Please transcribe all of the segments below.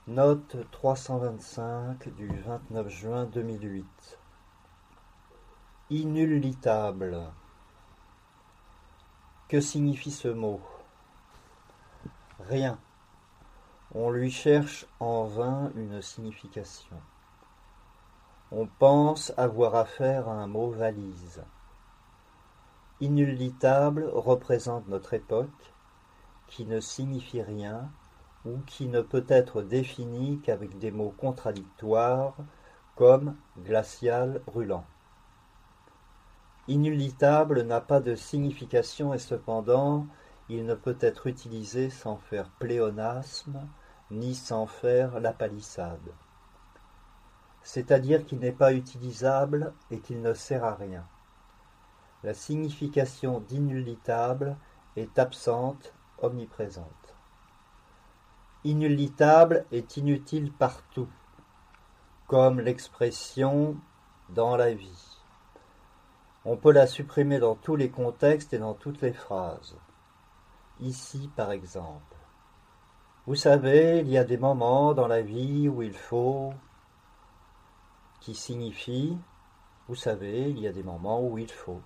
Note 325 du 29 juin 2008. Inullitable. Que signifie ce mot? Rien. On lui cherche en vain une signification. On pense avoir affaire à un mot valise. Inullitable représente notre époque, qui ne signifie rien ou qui ne peut être définie qu'avec des mots contradictoires comme glacial, brûlant. Inullitable n'a pas de signification et cependant il ne peut être utilisé sans faire pléonasme ni sans faire la palissade. C'est-à-dire qu'il n'est pas utilisable et qu'il ne sert à rien. La signification d'inullitable est absente, omniprésente. Inullitable est inutile partout, comme l'expression « dans la vie ». On peut la supprimer dans tous les contextes et dans toutes les phrases. Ici, par exemple. Vous savez, il y a des moments dans la vie où il faut, qui signifie, vous savez, il y a des moments où il faut.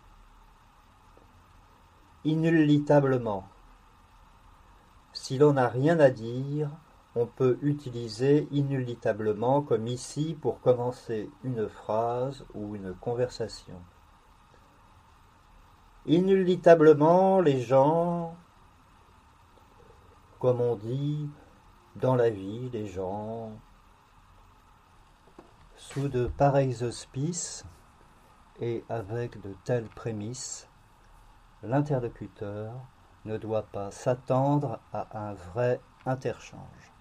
Inullitablement. Si l'on n'a rien à dire, on peut utiliser inullitablement comme ici pour commencer une phrase ou une conversation. Inullitablement, les gens, comme on dit, dans la vie, les gens, sous de pareils auspices et avec de telles prémices, l'interlocuteur ne doit pas s'attendre à un vrai interchange.